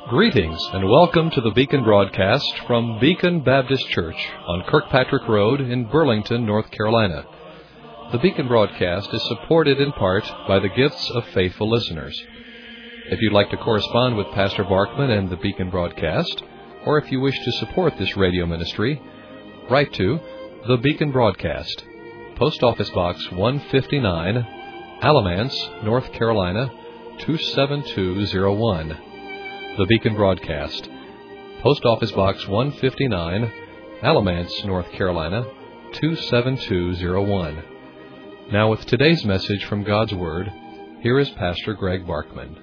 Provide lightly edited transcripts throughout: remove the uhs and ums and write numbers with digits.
Greetings and welcome to the Beacon broadcast from Beacon Baptist Church on Kirkpatrick Road in Burlington, North Carolina. The Beacon broadcast is supported in part by the gifts of faithful listeners. If you'd like to correspond with Pastor Barkman and the Beacon broadcast, or if you wish to support this radio ministry, write to the Beacon broadcast, Post Office Box 159, Alamance, North Carolina 27201. The Beacon broadcast, Post Office Box 159, Alamance, North Carolina 27201. Now with today's message from God's Word, here is Pastor Greg Barkman.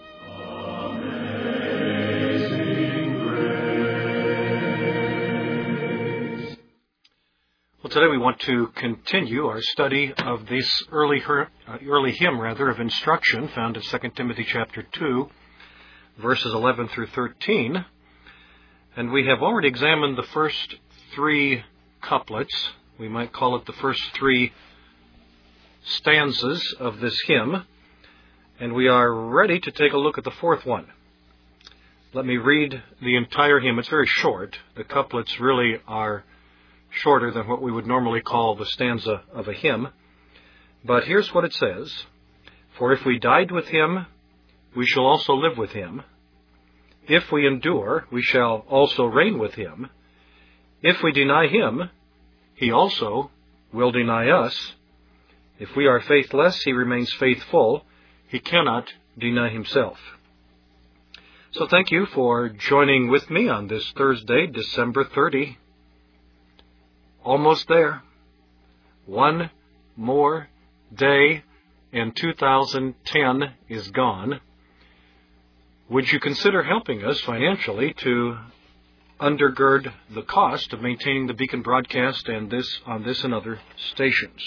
Well, today we want to continue our study of this early hymn of instruction found in 2 Timothy chapter 2, verses 11 through 13. And we have already examined the first three couplets. We might call it the first three stanzas of this hymn. And we are ready to take a look at the fourth one. Let me read the entire hymn. It's very short. The couplets really are shorter than what we would normally call the stanza of a hymn. But here's what it says. For if we died with him, we shall also live with him. If we endure, we shall also reign with him. If we deny him, he also will deny us. If we are faithless, he remains faithful. He cannot deny himself. So thank you for joining with me on this Thursday, December 30. Almost there. One more day and 2010 is gone. Would you consider helping us financially to undergird the cost of maintaining the Beacon broadcast and on this and other stations?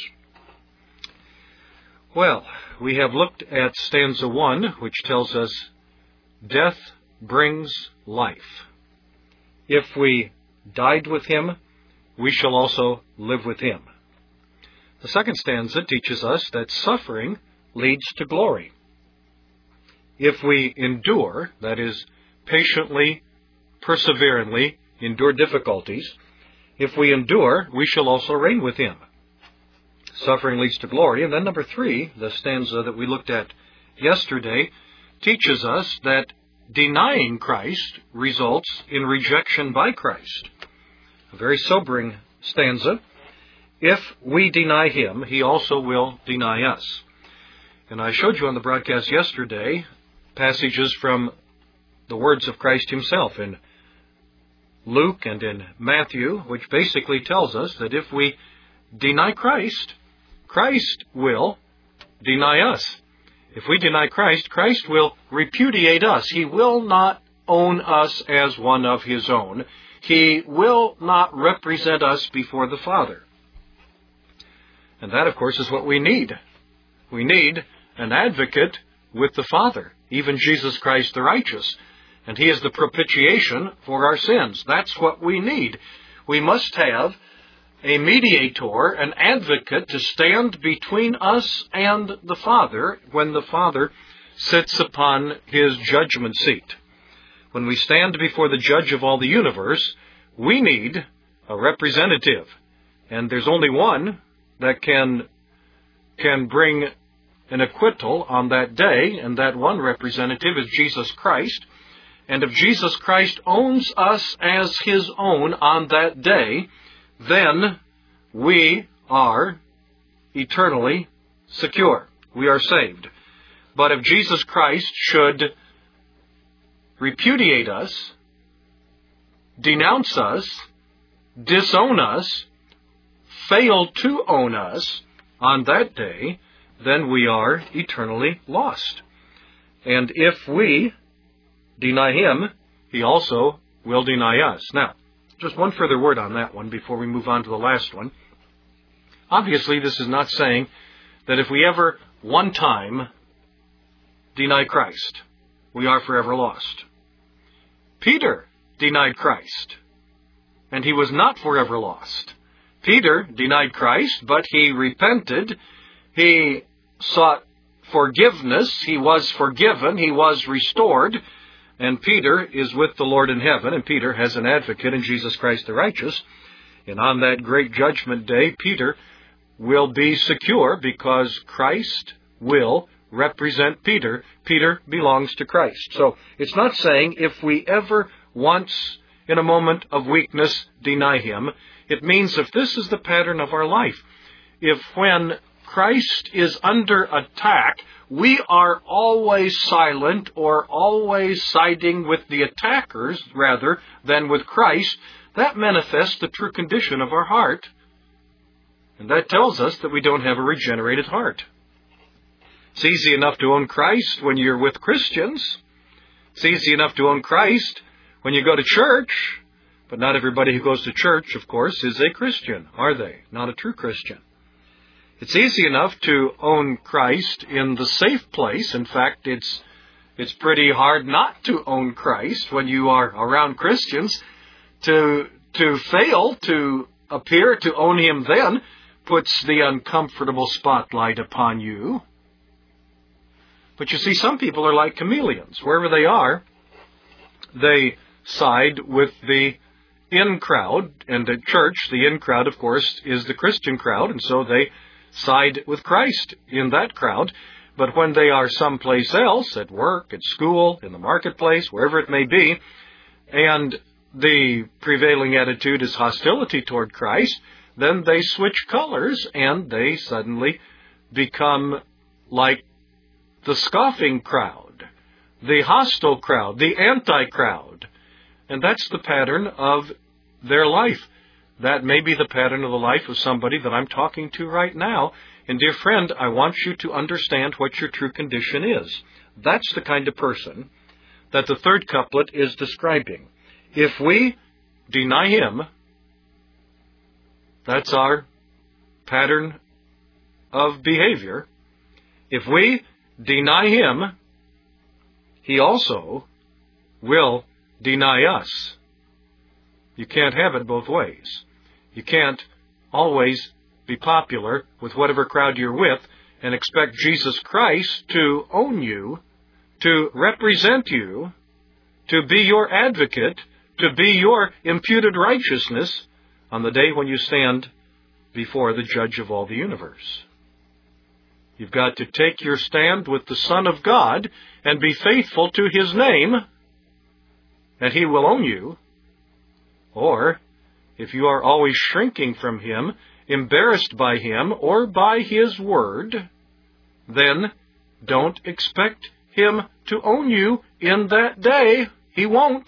Well, we have looked at stanza 1, which tells us, death brings life. If we died with him, we shall also live with him. The second stanza teaches us that suffering leads to glory. If we endure, that is, patiently, perseveringly endure difficulties, if we endure, we shall also reign with him. Suffering leads to glory. And then number 3, the stanza that we looked at yesterday, teaches us that denying Christ results in rejection by Christ. A very sobering stanza. If we deny him, he also will deny us. And I showed you on the broadcast yesterday passages from the words of Christ himself in Luke and in Matthew, which basically tells us that if we deny Christ, Christ will deny us. If we deny Christ, Christ will repudiate us. He will not own us as one of his own. He will not represent us before the Father. And that, of course, is what we need. We need an advocate with the Father, even Jesus Christ the righteous. And he is the propitiation for our sins. That's what we need. We must have a mediator, an advocate to stand between us and the Father when the Father sits upon his judgment seat. When we stand before the judge of all the universe, we need a representative. And there's only one that can bring an acquittal on that day, and that one representative is Jesus Christ. And if Jesus Christ owns us as his own on that day, then we are eternally secure. We are saved. But if Jesus Christ should repudiate us, denounce us, disown us, fail to own us on that day, then we are eternally lost. And if we deny him, he also will deny us. Now, just one further word on that one before we move on to the last one. Obviously, this is not saying that if we ever one time deny Christ, we are forever lost. Peter denied Christ, and he was not forever lost. Peter denied Christ, but he repented. He sought forgiveness. He was forgiven. He was restored. and Peter is with the Lord in heaven, and Peter has an advocate in Jesus Christ the righteous. And on that great judgment day, Peter will be secure because Christ will represent Peter. Peter belongs to Christ. So it's not saying if we ever once in a moment of weakness deny him. It means if this is the pattern of our life, if when Christ is under attack, we are always silent or always siding with the attackers rather than with Christ, that manifests the true condition of our heart. And that tells us that we don't have a regenerated heart. It's easy enough to own Christ when you're with Christians. It's easy enough to own Christ when you go to church. But not everybody who goes to church, of course, is a Christian, are they? Not a true Christian. It's easy enough to own Christ in the safe place. In fact, it's pretty hard not to own Christ when you are around Christians. To fail to appear to own him then puts the uncomfortable spotlight upon you. But you see, some people are like chameleons. Wherever they are, they side with the in crowd. And at church, the in crowd, of course, is the Christian crowd. And so they side with Christ in that crowd. But when they are someplace else, at work, at school, in the marketplace, wherever it may be, and the prevailing attitude is hostility toward Christ, then they switch colors and they suddenly become like the scoffing crowd, the hostile crowd, the anti-crowd. And that's the pattern of their life. That may be the pattern of the life of somebody that I'm talking to right now. And dear friend, I want you to understand what your true condition is. That's the kind of person that the third couplet is describing. If we deny him, that's our pattern of behavior. If we deny him, he also will deny us. You can't have it both ways. You can't always be popular with whatever crowd you're with and expect Jesus Christ to own you, to represent you, to be your advocate, to be your imputed righteousness on the day when you stand before the judge of all the universe. You've got to take your stand with the Son of God and be faithful to his name, and he will own you. Or, if you are always shrinking from him, embarrassed by him or by his word, then don't expect him to own you in that day. He won't.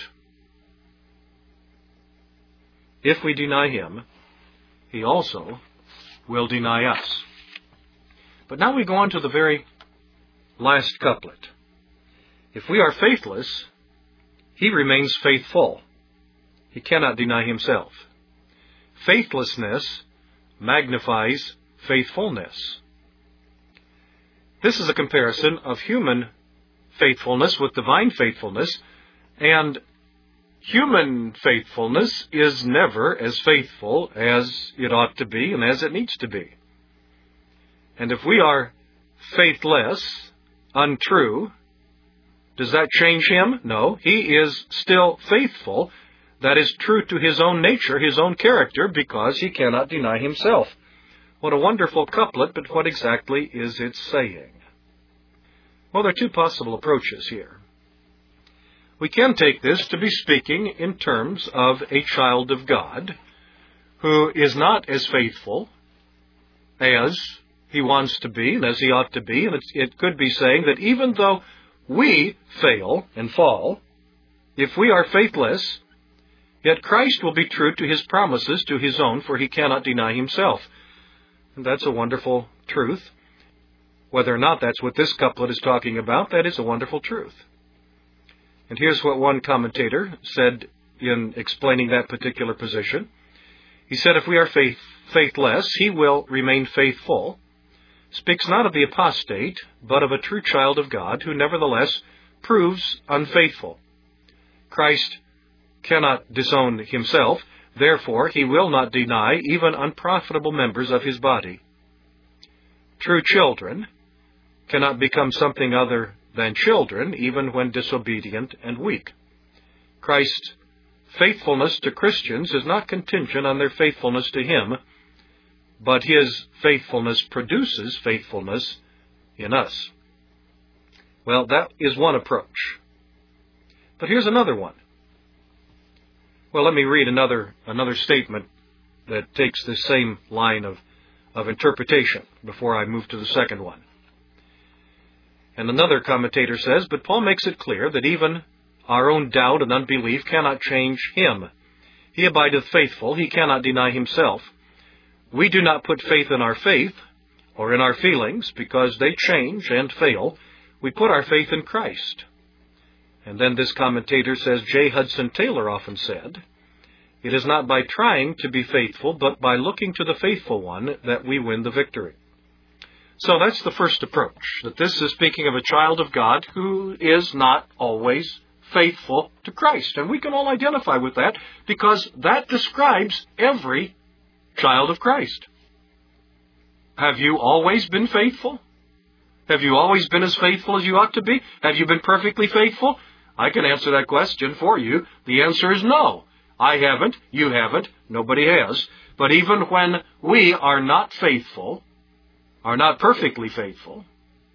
If we deny him, he also will deny us. But now we go on to the very last couplet. If we are faithless, he remains faithful. He cannot deny himself. Faithlessness magnifies faithfulness. This is a comparison of human faithfulness with divine faithfulness, and human faithfulness is never as faithful as it ought to be and as it needs to be. And if we are faithless, untrue, does that change him? No, he is still faithful. That is true to his own nature, his own character, because he cannot deny himself. What a wonderful couplet, but what exactly is it saying? Well, there are two possible approaches here. We can take this to be speaking in terms of a child of God who is not as faithful as he wants to be and as he ought to be. And it could be saying that even though we fail and fall, if we are faithless, yet Christ will be true to his promises to his own, for he cannot deny himself. And that's a wonderful truth. Whether or not that's what this couplet is talking about, that is a wonderful truth. And here's what one commentator said in explaining that particular position. He said, if we are faithless, he will remain faithful. Speaks not of the apostate, but of a true child of God, who nevertheless proves unfaithful. Christ cannot disown himself, therefore he will not deny even unprofitable members of his body. True children cannot become something other than children, even when disobedient and weak. Christ's faithfulness to Christians is not contingent on their faithfulness to Him, but His faithfulness produces faithfulness in us. Well, that is one approach. But here's another one. Well, let me read another statement that takes this same line of interpretation before I move to the second one. And another commentator says, but Paul makes it clear that even our own doubt and unbelief cannot change him. He abideth faithful, he cannot deny himself. We do not put faith in our faith or in our feelings because they change and fail. We put our faith in Christ. And then this commentator says, J. Hudson Taylor often said, it is not by trying to be faithful, but by looking to the faithful one that we win the victory. So that's the first approach, that this is speaking of a child of God who is not always faithful to Christ. And we can all identify with that because that describes every child of Christ. Have you always been faithful? Have you always been as faithful as you ought to be? Have you been perfectly faithful? I can answer that question for you. The answer is no. I haven't, you haven't, nobody has. But even when we are not faithful, are not perfectly faithful,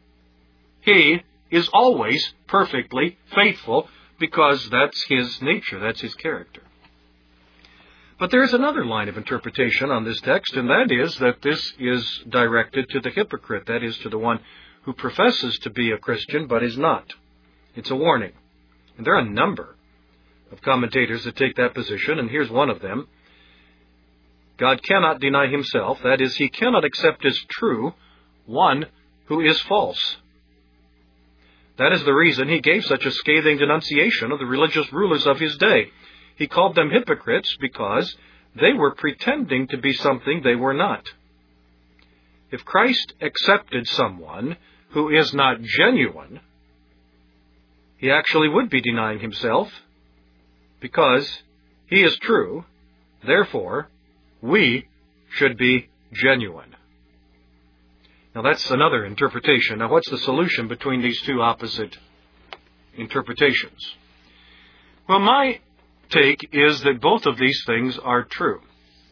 He is always perfectly faithful because that's His nature, that's His character. But there is another line of interpretation on this text, and that is that this is directed to the hypocrite, that is, to the one who professes to be a Christian but is not. It's a warning. And there are a number of commentators that take that position, and here's one of them. God cannot deny Himself, that is, He cannot accept as true one who is false. That is the reason He gave such a scathing denunciation of the religious rulers of His day. He called them hypocrites because they were pretending to be something they were not. If Christ accepted someone who is not genuine, He actually would be denying Himself because He is true. Therefore, we should be genuine. Now that's another interpretation. Now what's the solution between these two opposite interpretations? Well, my take is that both of these things are true.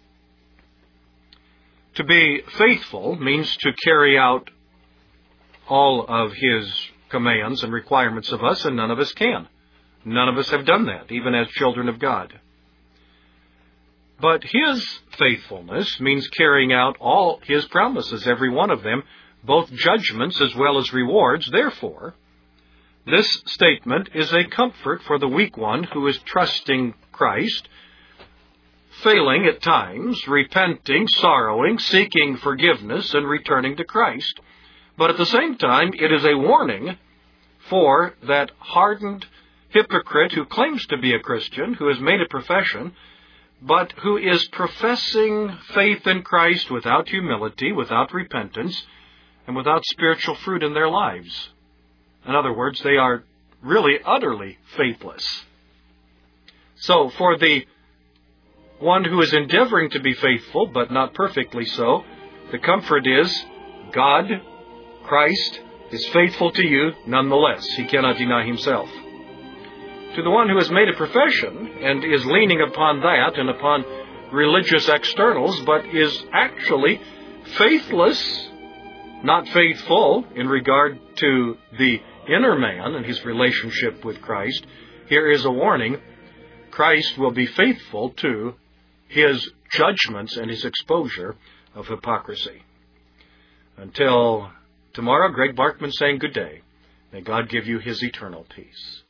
To be faithful means to carry out all of His commands and requirements of us, and none of us can. None of us have done that, even as children of God. But His faithfulness means carrying out all His promises, every one of them, both judgments as well as rewards. Therefore, this statement is a comfort for the weak one who is trusting Christ, failing at times, repenting, sorrowing, seeking forgiveness, and returning to Christ. But at the same time, it is a warning for that hardened hypocrite who claims to be a Christian, who has made a profession, but who is professing faith in Christ without humility, without repentance, and without spiritual fruit in their lives. In other words, they are really utterly faithless. So, for the one who is endeavoring to be faithful, but not perfectly so, the comfort is God, Christ, is faithful to you nonetheless. He cannot deny Himself. To the one who has made a profession and is leaning upon that and upon religious externals, but is actually faithless, not faithful in regard to the inner man and his relationship with Christ, here is a warning. Christ will be faithful to His judgments and His exposure of hypocrisy. Until tomorrow, Greg Barkman saying good day. May God give you His eternal peace.